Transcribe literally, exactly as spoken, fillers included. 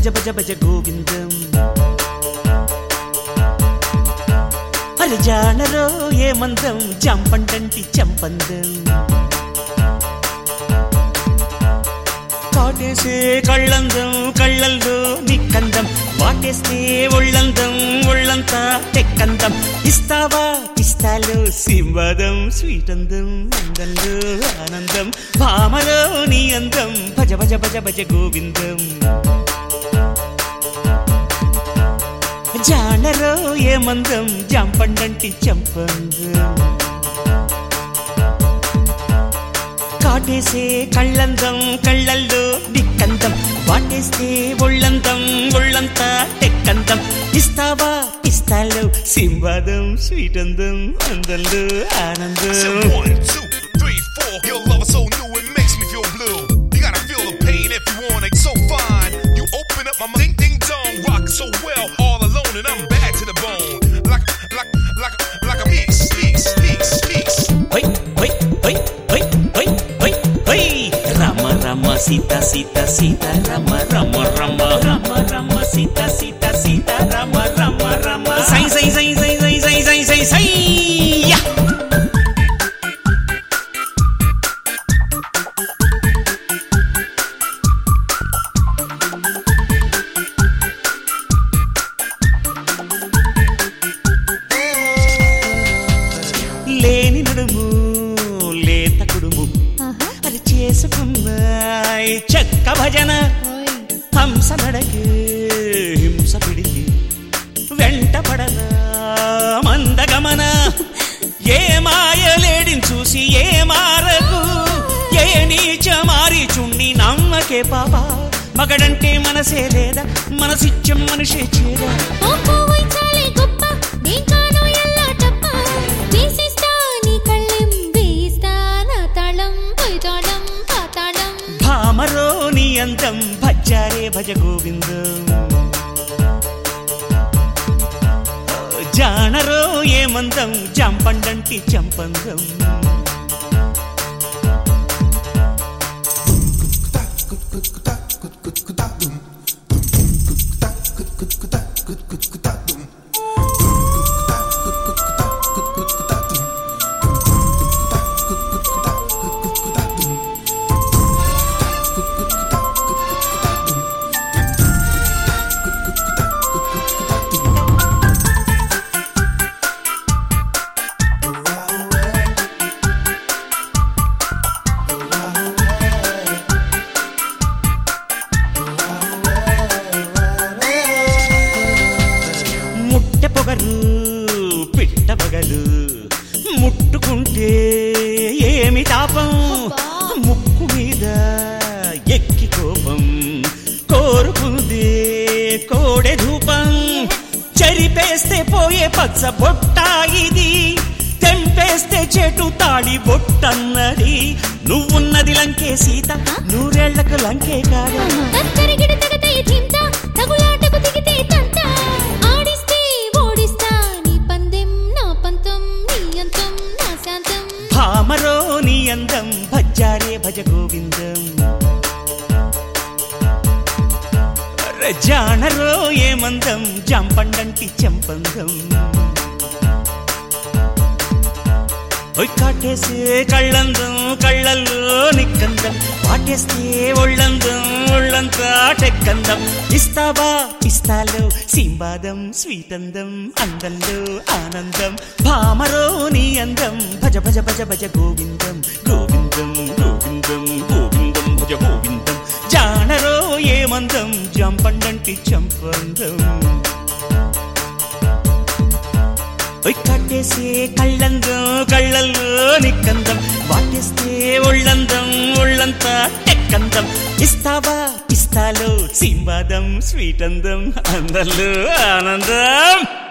భజ భజ భజ గోవిందం అరే జానరో ఏమందం చంపంటంటి చంపందం కాటేసే కళ్ళందం కళ్ళల్లో నిక్కందం వాటేస్తే ఒళ్ళందం ఒళ్ళంతా టెక్కందం ఇస్తావా ఇస్తాలో సింబాదం స్వీటందం అందంలో ఆనందం భామలో నీ అందం భజ భజ భజ భజ గోవిందం జానరో ఏమందం జంపండంటి చంపందం కాటేసే కళ్ళందం కళ్ళల్లో దిక్కందం వాటేస్తే ఒళ్ళందం ఒళ్ళంతా టెక్కందం ఇస్తావా ఇస్తాలో సింబాదం స్వీటందం అందంలో ఆనందం Your love is so new, it makes me feel blue. You gotta feel the pain if you want it so fine. You open up my ding ding dong, rock so well, all alone, and I'm bad to the bone. Like, like, like, like a mix, mix, mix, mix. Hey, hey, hey, hey, hey, hey, hey. Rama, Rama, Sita, Sita, Sita, Rama, Rama, Rama, Rama, Rama, Sita, Sita, Sita, Rama, Rama, Rama. Say, say, say, say, say, say, say, say, say, yeah. లేని నడుము లేత కుడుము అది చేసుకున్నాయి చక్క భజన హంస నడకి హింస పిడికి వెంట పడదా మందగమన ఏ మాయలేడిని చూసి ఏ మారకు ఏ నీచ మారి చుండి నమ్మకే పాపా మగడంటే మనసే లేదా మనసిచ్చం మనిషే చేదా భామరో నీ అందం భజ్జారే భజ గోవిందం జానరో ఏమందం జంపండంటి చంపందం పొగరు పిట్ట పగలు ముట్టుకుంటే ఏమి తాపం ముక్కు మీద ఎక్కి కోపం కోరుకుందే కోడె ధూపం చెరిపేస్తే పోయే పచ్చ బొట్ట ఇది తెంపేస్తే చెటు తాడి బొట్టన్నది నువ్వున్నది లంకే సీత నూరేళ్లకు లంకే కాదు భామరో నీ అందం భజ్జారే భజ గోవిందం జానరో ఏమందం జంపండంటి చంపందం కాటేసే కళ్ళందం కళ్ళల్లో నిక్కందం వాటేస్తే ఒళ్ళందం ఒళ్ళంతా టెక్కందం ఇస్తావా ఇస్తాలో సింబాదం స్వీటందం అందంలో ఆనందం భామరో నీ అందం భజ భజ భజ భజ గోవిందం గోవిందం గోవిందం గోవిందం భజ గోవిందం జానరో ఏమందం జంపండంటి చంపందం కట్టేసే కళ్ళందం కళ్ళల్లో నిక్కందం వాటేస్తే ఒళ్ళందం ఒళ్ళంతా టెక్కందం ఇస్తావా ఇస్తాలో సింబాదం స్వీటందం అందల్లో ఆనందం